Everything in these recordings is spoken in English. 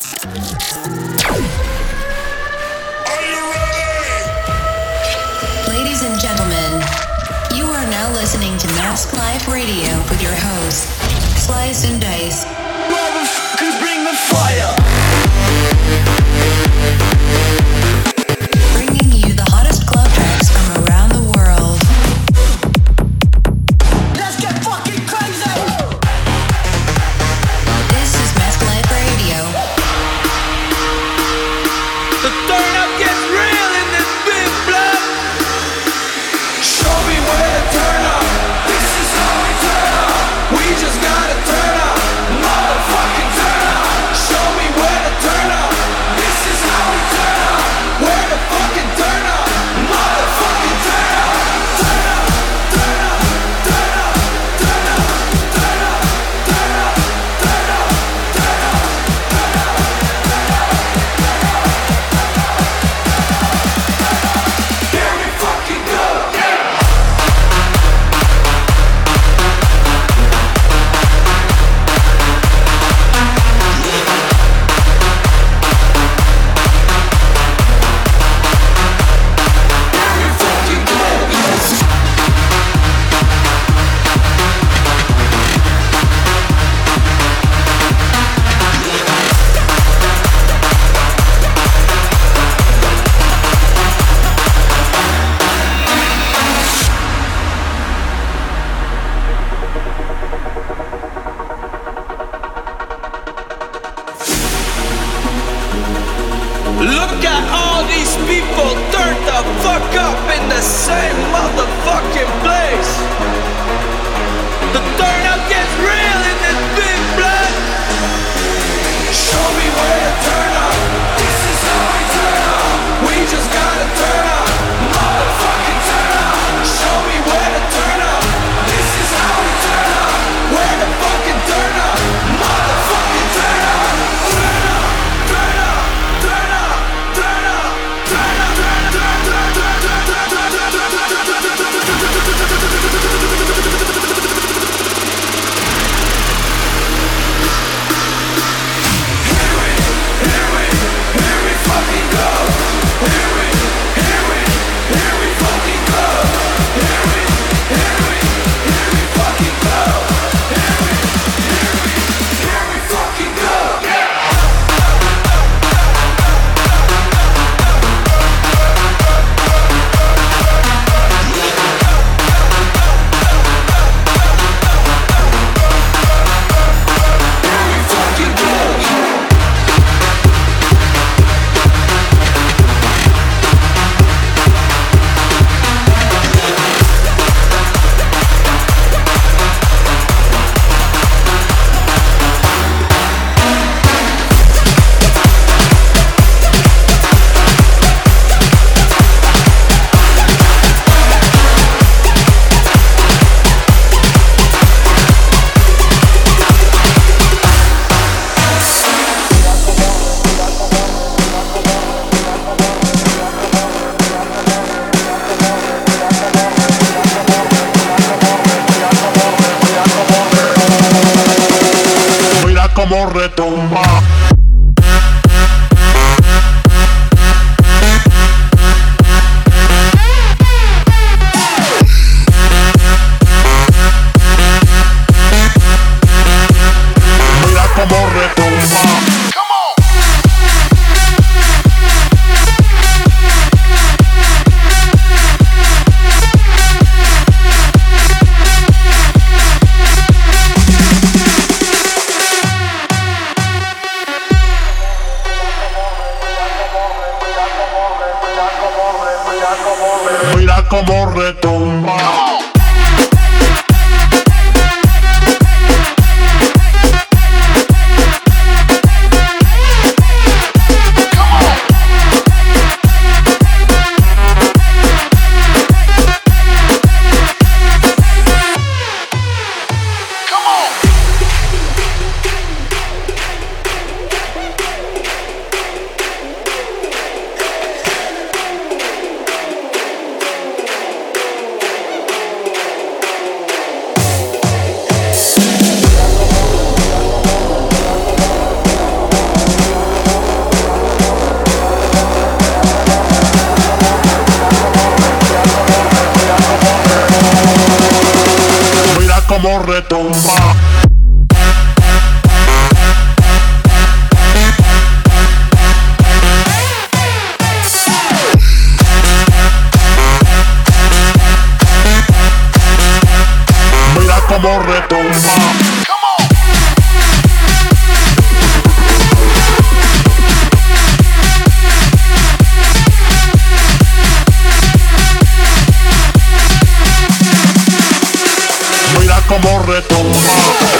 Ladies and gentlemen, you are now listening to Mask Life Radio with your host, Slice and Dice. Motherfuckers, bring the fire! Bringing you the hottest club tracks from around the world. Let's get fucking crazy! This is Mask Life Radio. The turn up gets real in this big blood. Show me where to turn up. This is how we turn up. We just gotta turn up. Motherfucking turn up. Show me where to turn up. This is how we turn up. Where to fucking turn up. Motherfucking turn up. Turn up, turn up, turn up, turn up, turn up, turn up, turn up, turn up, Here we fucking go. Look at all these people turned the fuck up in the same motherfucking place. The turn up gets real in this big blood. Show me where to turn up. This is how we turn up. We just gotta turn up. Motherfucking turn up. Show me where to turn up. This is how we turn up. Where to fucking turn up. Motherfucking turn up. Turn up, turn up, turn up, turn up, turn up, Here we fucking go. Here we fucking go. Here we fucking go. Here we fucking go. Mira como retumba. Mira como retumba. Mira como retumba. como retumba. Mira como retumba. Mira como retumba.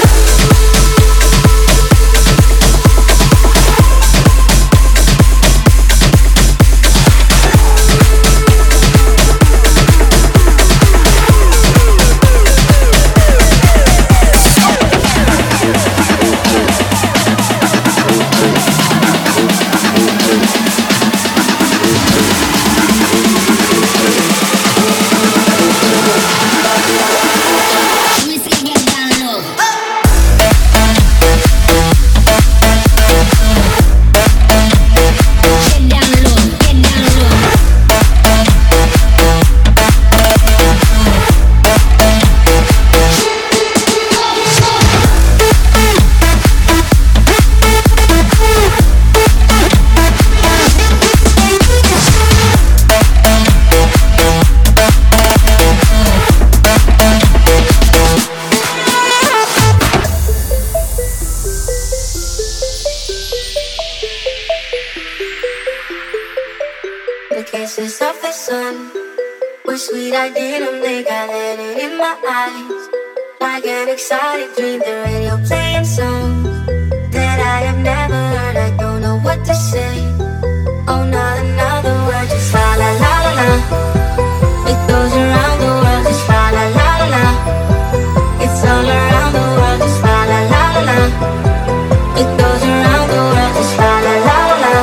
Kisses of the sun were sweet, I didn't blink, I let it in my eyes. Like an exciting dream, the radio playing songs that I have never heard. I don't know what to say. Oh, not another word, just la la la la la. It goes around the world, just la la la la la. It's all around the world, just la la la la la. It goes around the world, just la la la la la.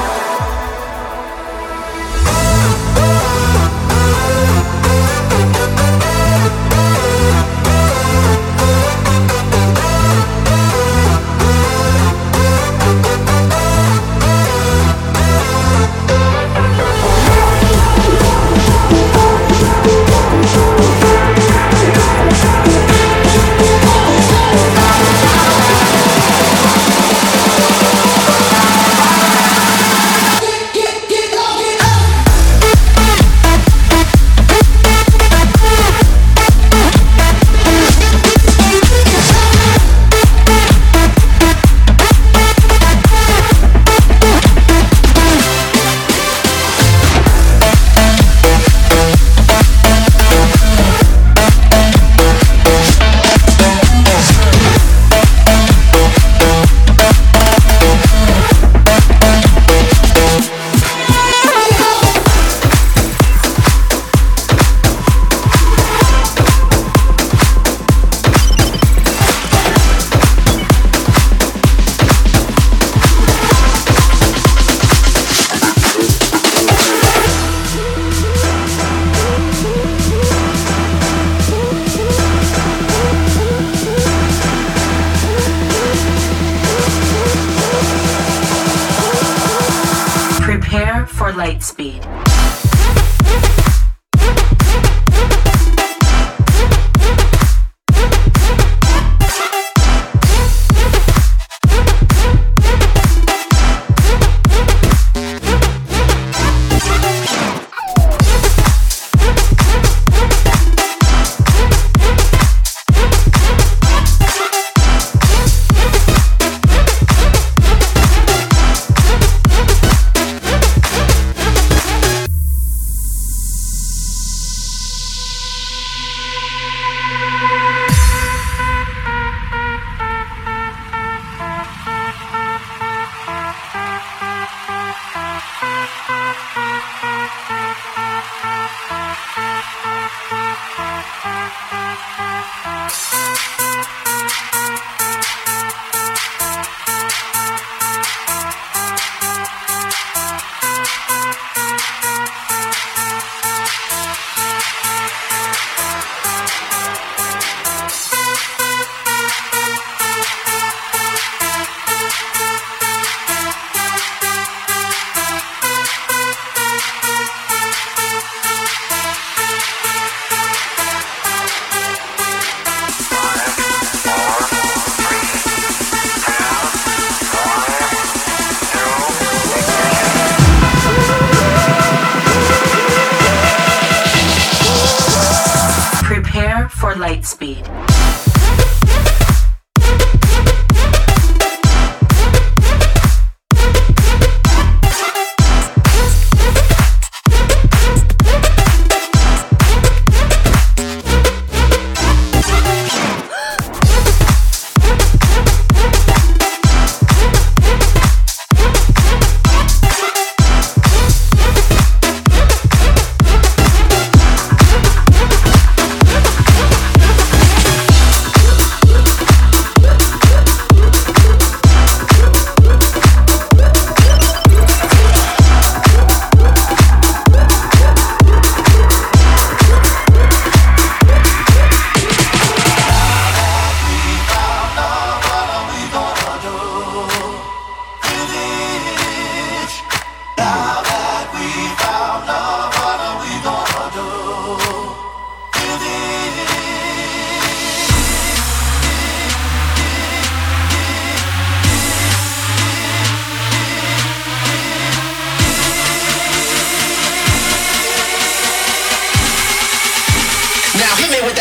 Prepare for light speed.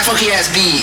funky ass beat.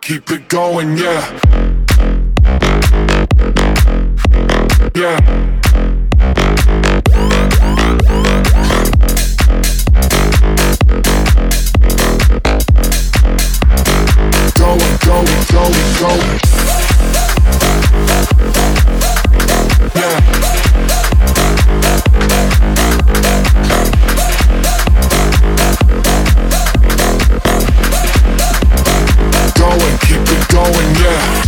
keep it going, yeah. Yeah. Going, going, going, going. Yeah. Going, keep it going, yeah.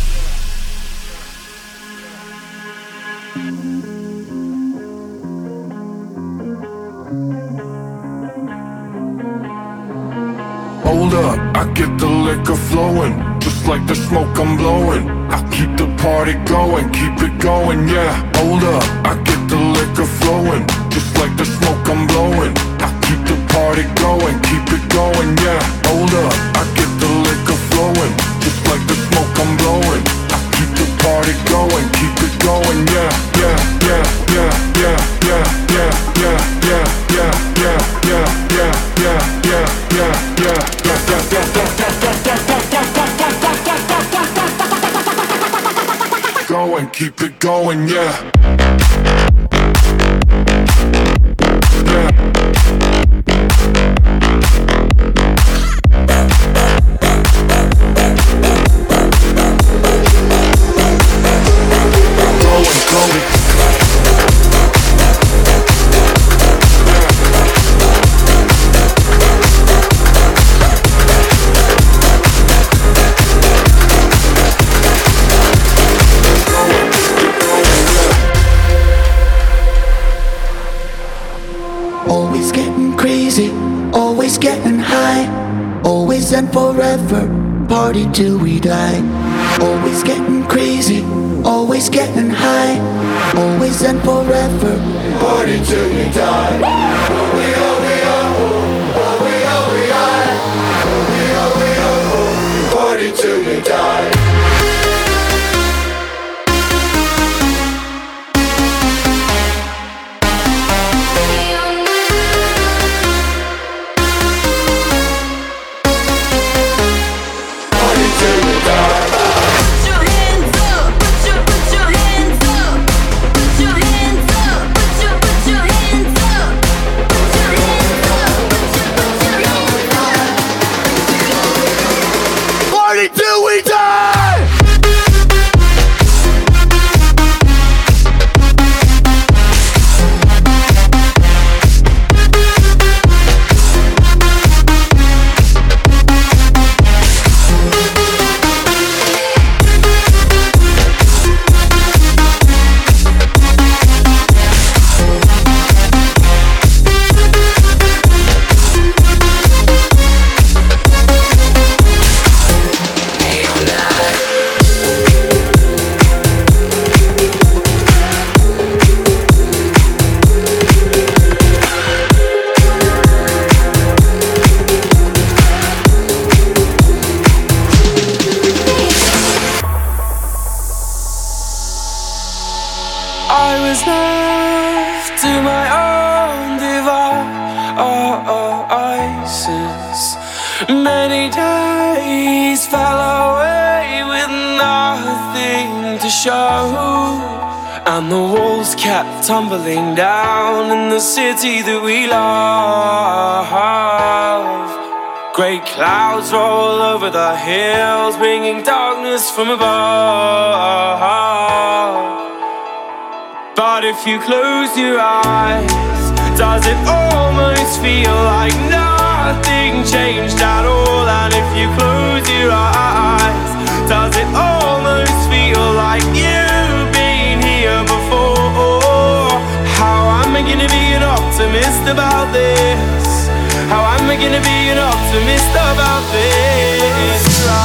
Hold up, I get the liquor flowing, just like the smoke I'm blowing. I keep the party going, keep it going, yeah. Hold up, I get the liquor flowing, just like the smoke I'm blowing. I keep the party going, keep it going, yeah. Hold up, I get the liquor flowing, just like the smoke I'm blowing. I keep the party going, keep it going, yeah, yeah, yeah, yeah, yeah, yeah, yeah, yeah, yeah, yeah, yeah, yeah, yeah, yeah, yeah, yeah, yeah, going, keep it going, yeah. Always getting crazy, always getting high, always and forever, party till we die. Always getting crazy, always getting high, always and forever, party till we die. We are, we are, we are, we are, we are, party till we die. Till we die! I was left to my own devices. Many days fell away with nothing to show, and the walls kept tumbling down in the city that we love. Great clouds roll over the hills, bringing darkness from above. But if you close your eyes, does it almost feel like nothing changed at all? And if you close your eyes, does it almost feel like you've been here before? How am I gonna be an optimist about this? How am I gonna be an optimist about this?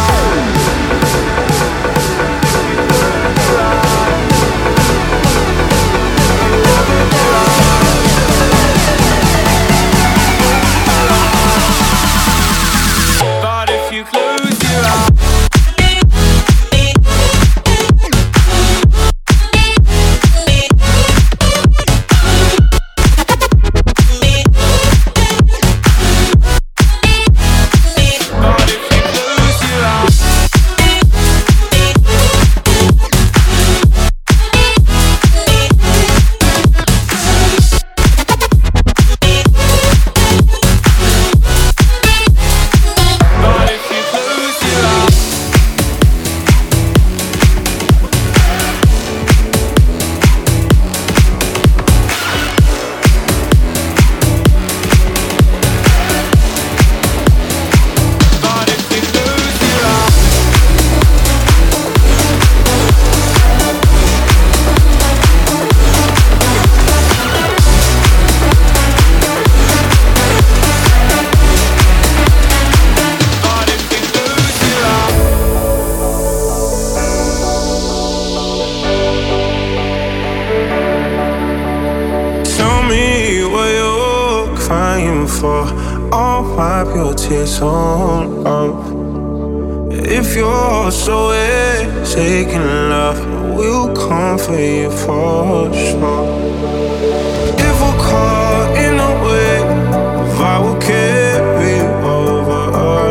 But if you close your eyes, but if you close your eyes, wipe your tears on love. If you're so taking love, we'll come for you for sure. If we're caught in a wave, I will carry you over.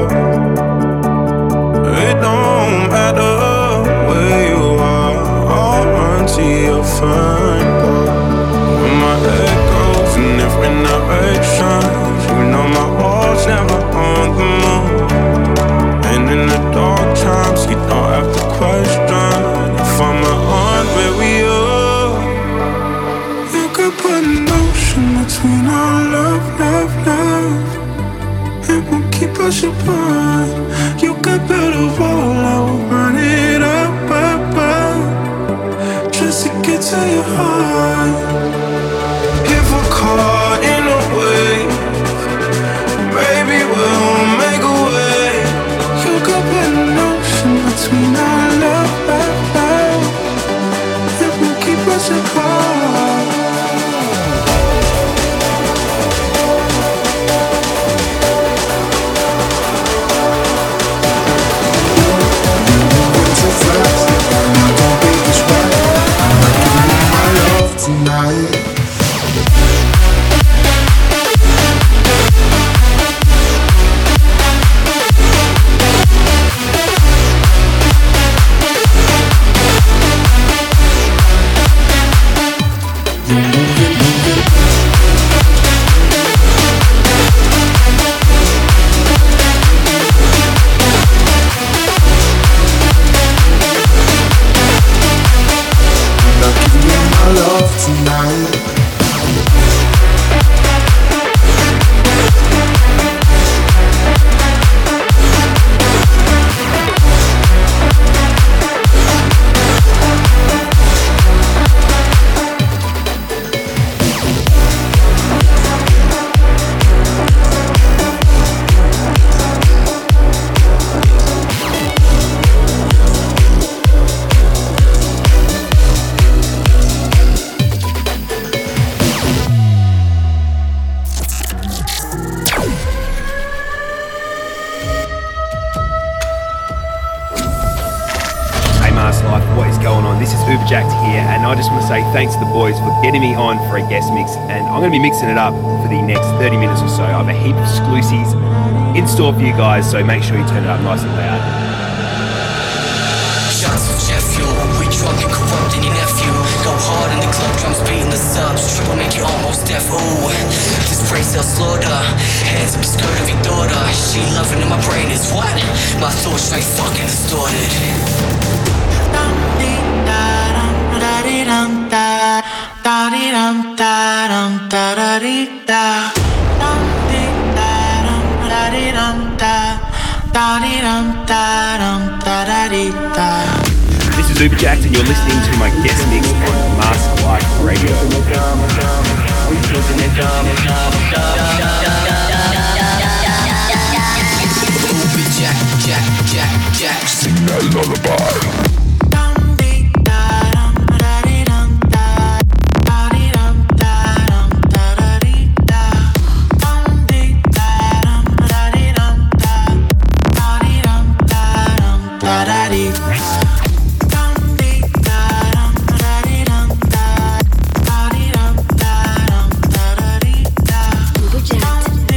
It don't matter where you are, I'll run to your front door. When my head goes in different directions, you know my heart's never on the move. And in the dark times, you don't have to question if I'm on where we are. You could put an ocean between our love, love, love. It won't keep us apart. You could build a wall, I will burn it up, up, up, just to get to your heart. If we're caught in a wave, maybe we'll make a way. You could put an ocean between our love, love, love. It won't keep us apart. Tonight thanks to the boys for getting me on for a guest mix, and I'm going to be mixing it up for the next 30 minutes or so. I have a heap of exclusives in store for you guys, so make sure you turn it up nice and loud. Shots of jet fuel, we drunk and corrupting your nephew. Go hard in the club, drums beating the subs, triple make you almost deaf. Ooh, this brain cell slaughter, hands up the skirt of your daughter. She loving in my brain is what? My thoughts straight fucking distorted. This is Uberjacked and you're listening to my guest mix on Mask Life Radio. Jack, sing that lullaby. Uberjacked.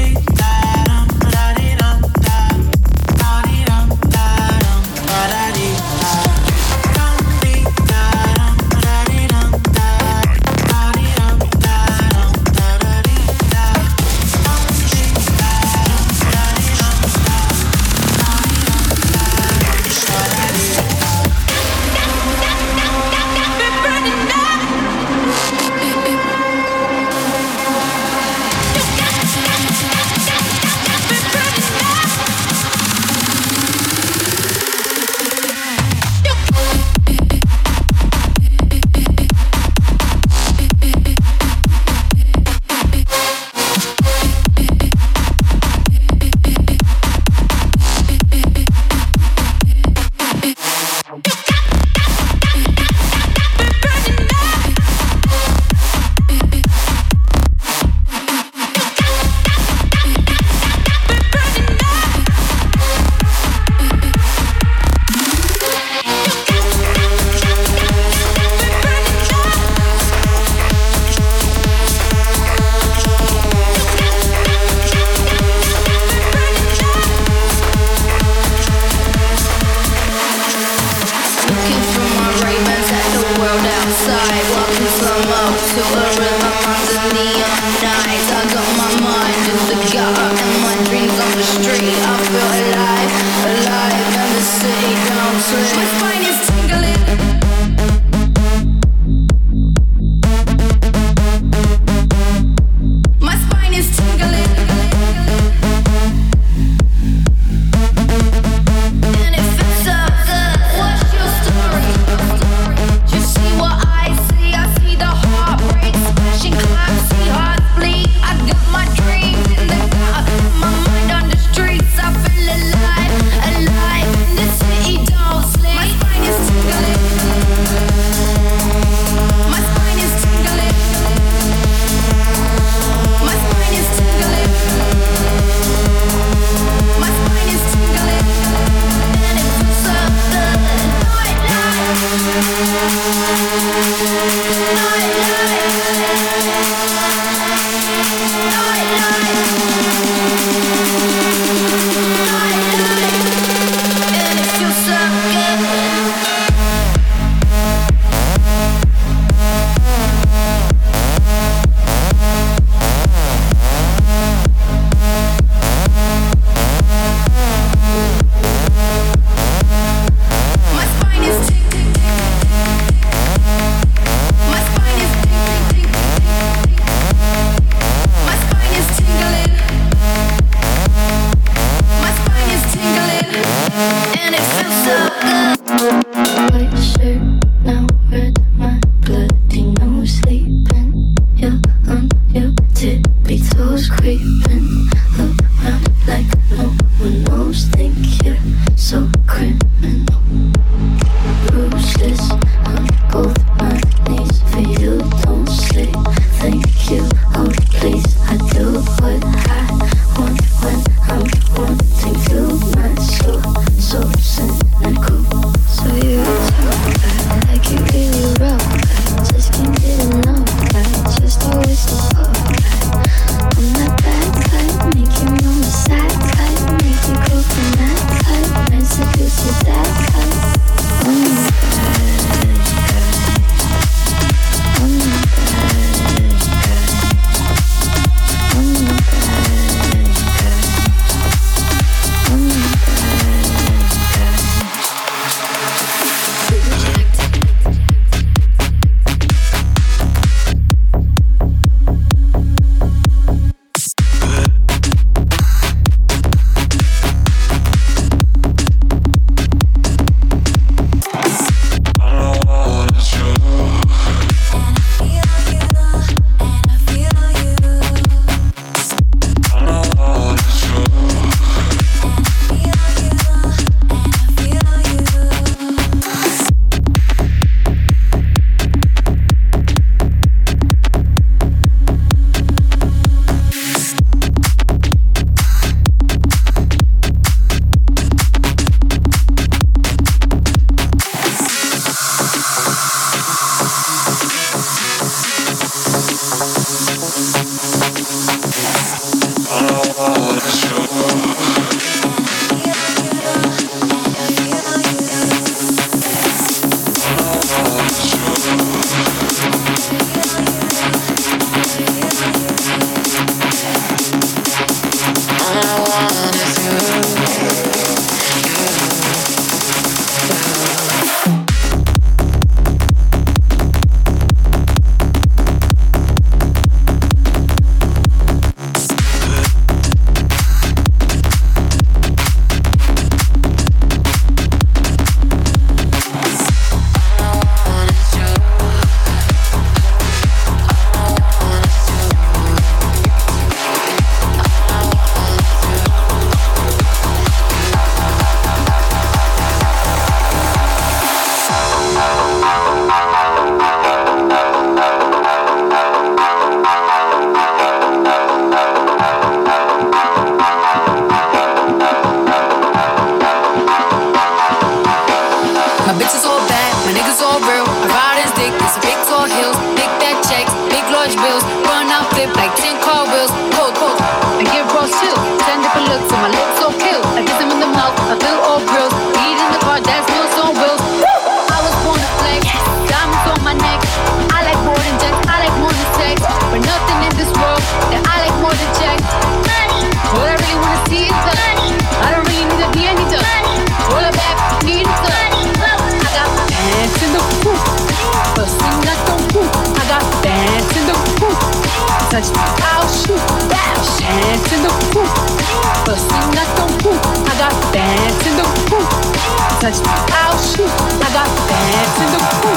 garage wheels. Run out, flip like 10 car wheels. Cold, cold. I give bros chill. 10 different looks and my lips so kill. I kiss them in the mouth, I feel all grills. Beat in the car, that's meals on wheels. I was born to flex, diamonds on my neck. I like more than jets, I like more than sex. But nothing in this world that I like more than checks. All I really wanna see is the money. I don't really need to be any done. All I back, need is the money. I got pants in the poop, but see not don't poop. I got pants in the poop. Touch me, I'll shoot. Pants in the poop, but see not don't poop. I got pants in the poop. Touch me, I'll shoot. I got pants in the poop.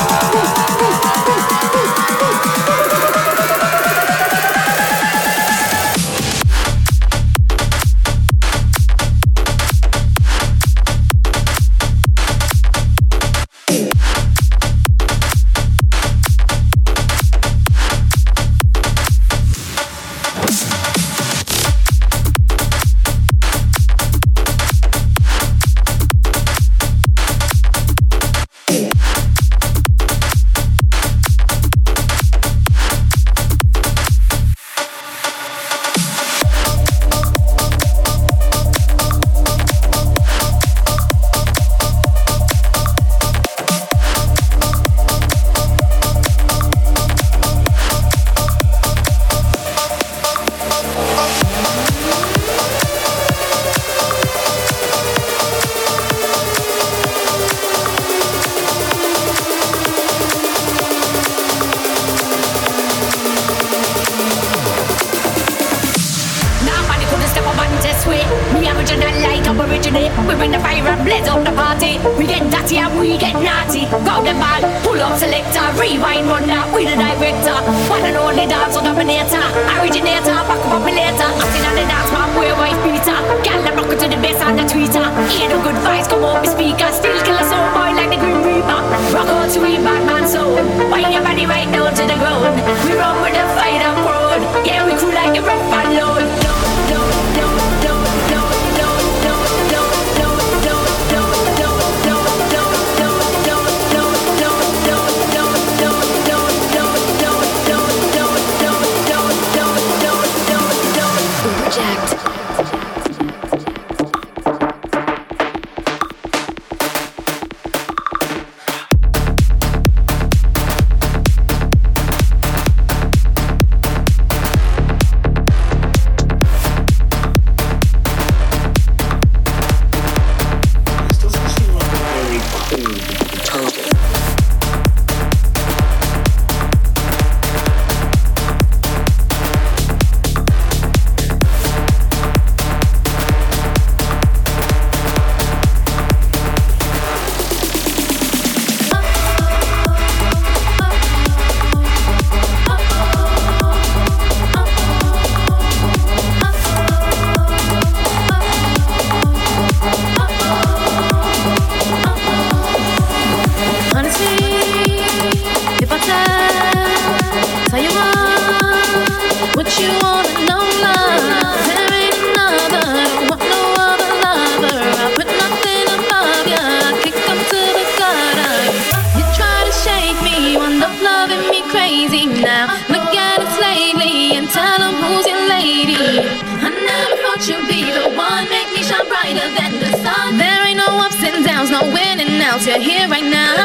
You're here right now.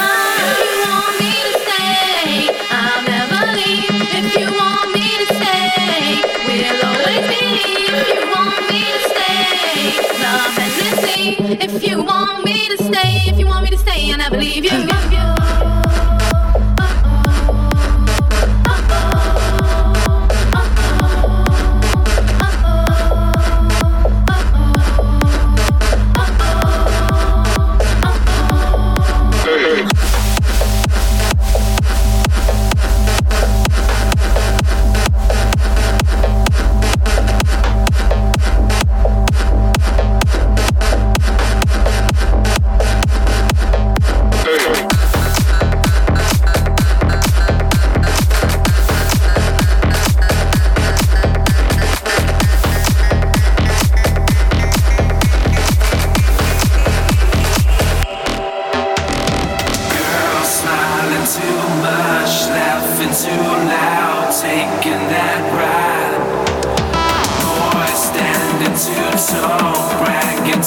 If you want me to stay, I'll never leave. If you want me to stay, we'll always be. If you want me to stay, love endlessly. If you want me to stay, if you want me to stay, I'll never leave you. Hey.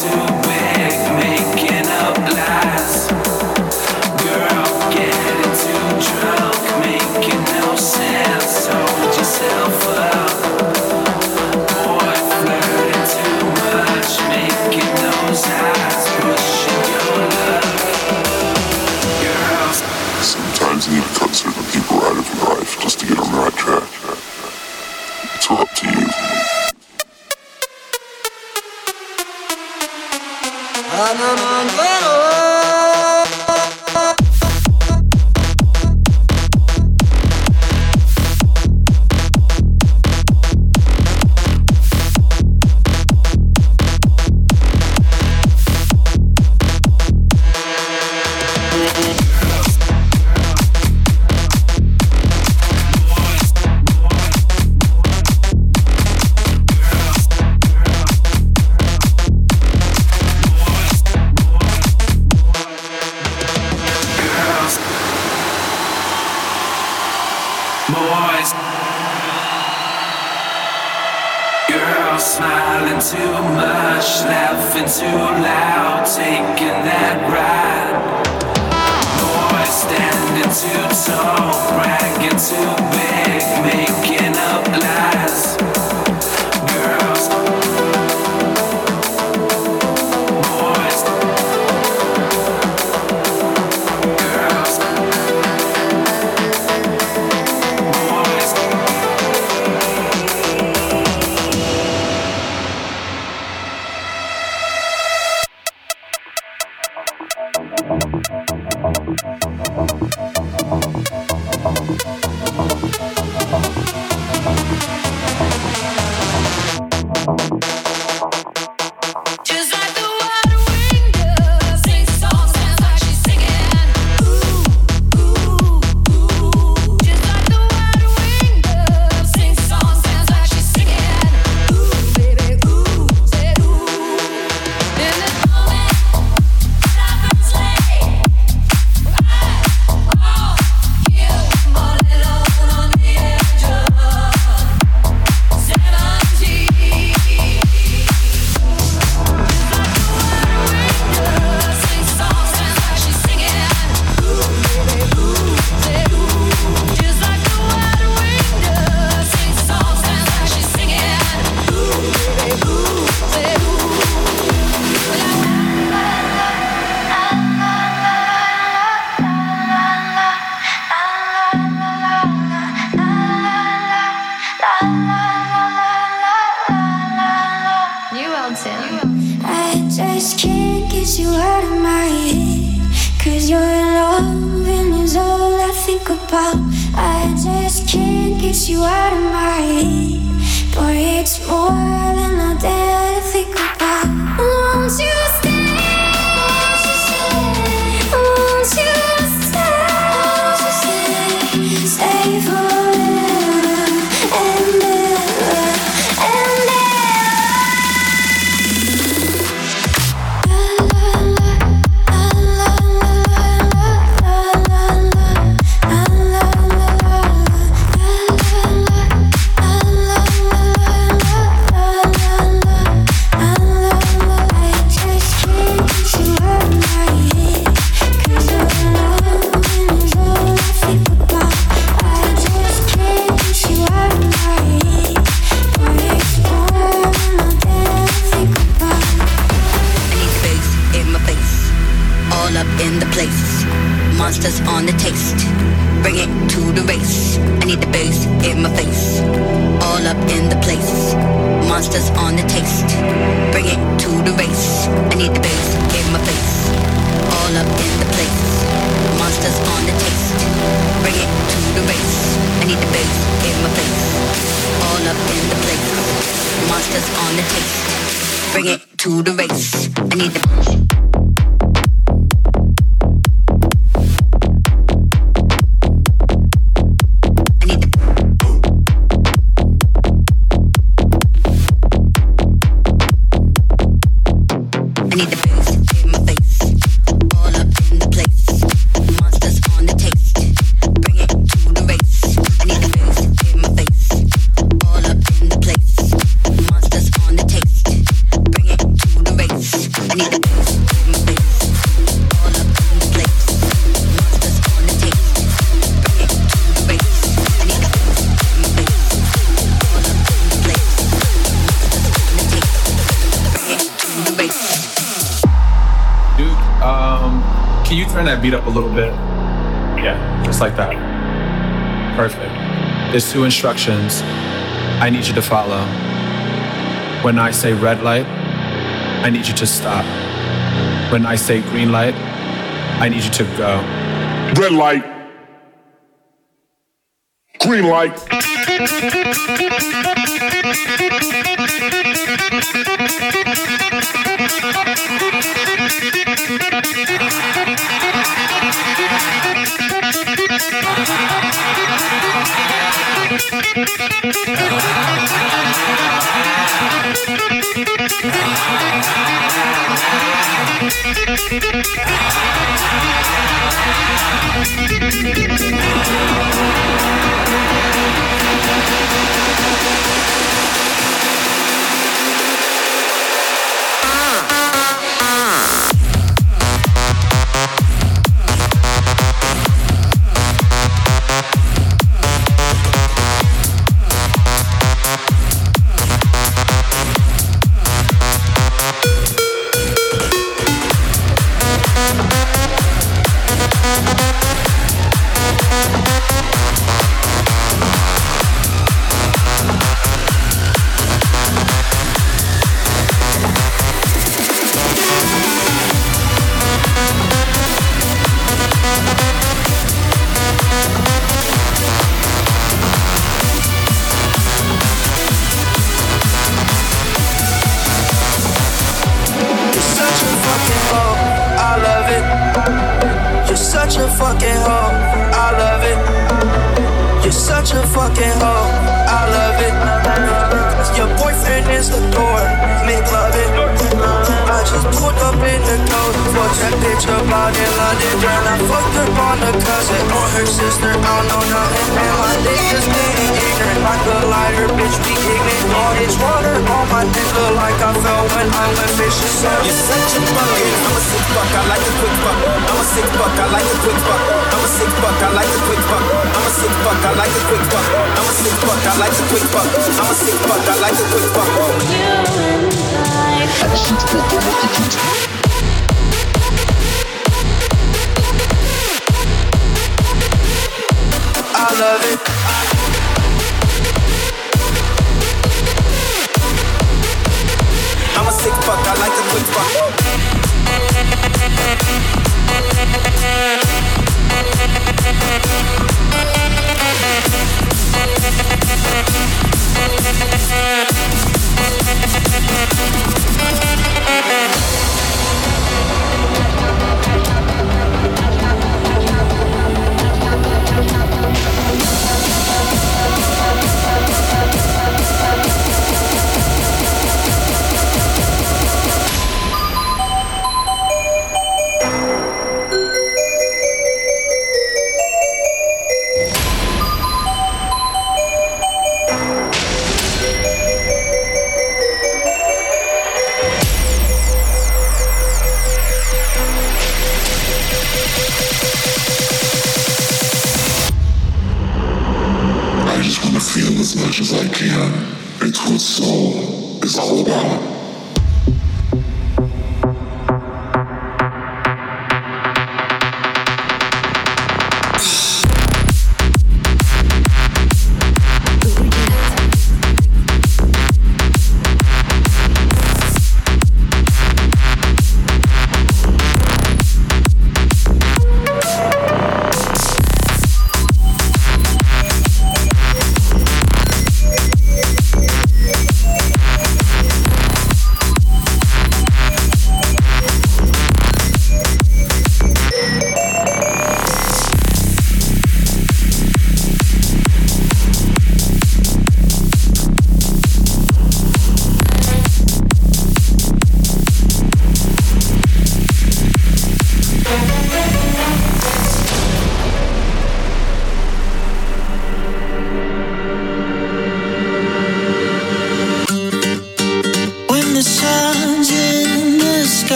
too big, making up lies. Girl, getting too drunk, making no sense. Hold yourself up. Boy, flirting too much, making those eyes, pushing your luck. Girls. Sometimes you need to cut certain people out of your life just to get on the right track. It's all up to you. Boys, girls smiling too much, laughing too loud, taking that ride. Boys standing too tall, bragging too big, making up lies. Girls, boys, girls. Just like the water wind does, sing songs, sounds like she's singing. Ooh, ooh, ooh. Just like the water wind does, sing songs, sounds like she's singing. Ooh, baby, ooh, say ooh. In this moment that I first lay, I feel all alone on the edge of 17. I just can't get you out of my head, 'cause your loving is all I think about. I just can't get you out of my head, but it's more than I dare to think about. Won't you stay? Won't you stay? Stay forever and ever and ever. In the place, monsters on the taste, bring it to the race. I need the bass in my face, all up in the place, monsters on the taste, bring it to the race. I need the bass in my face, all up in the place, monsters on the taste, bring it to the race. I need the bass in my face, all up in the place, monsters on the taste, bring it to the race. I need the Can you turn that beat up a little bit? Yeah, just like that. Perfect. There's 2 instructions I need you to follow. When I say red light, I need you to stop. When I say green light, I need you to go. Red light. Green light.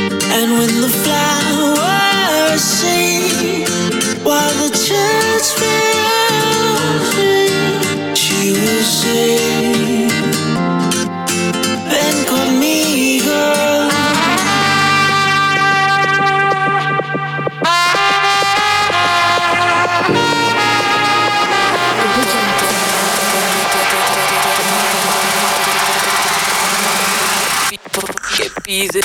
While the church easy.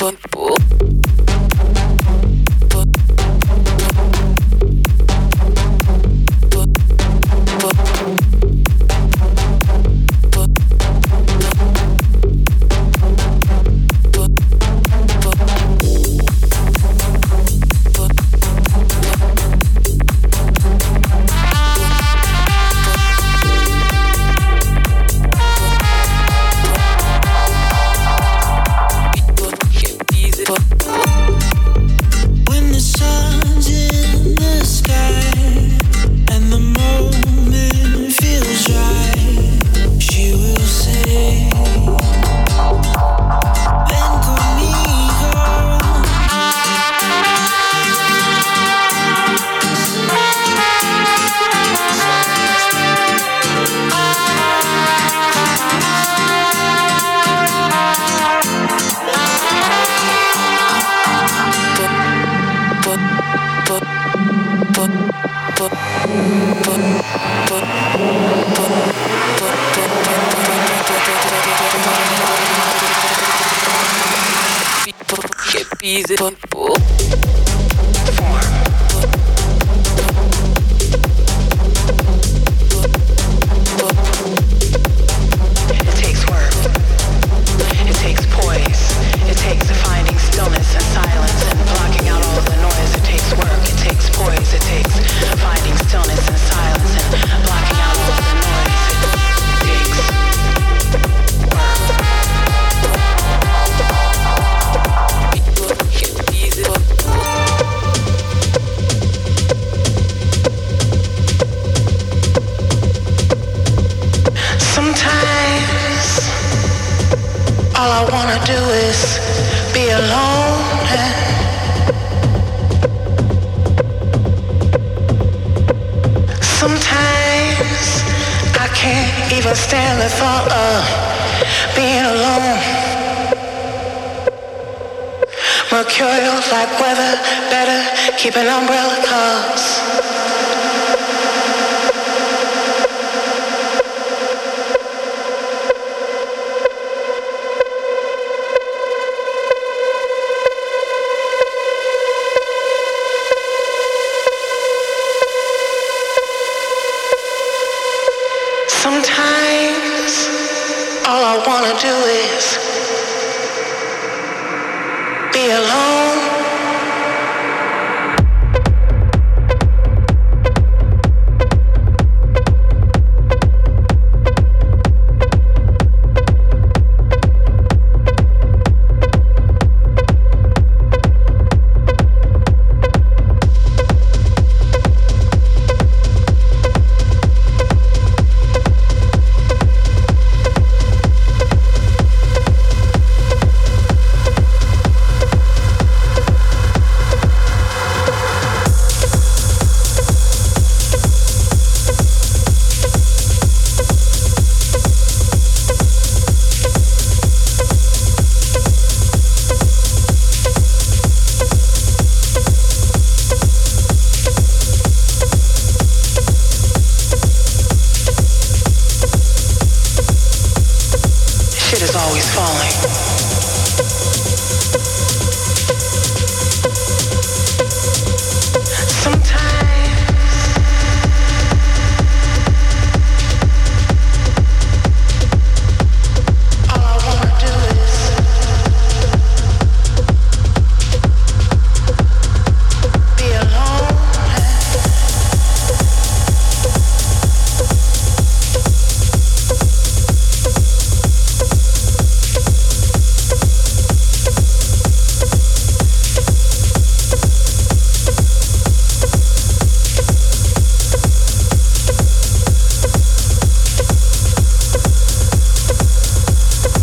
Easy. Keep an umbrella cause sometimes all I wanna do is be alone.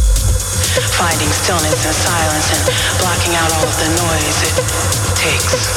Stillness and silence and blocking out all of the noise it takes.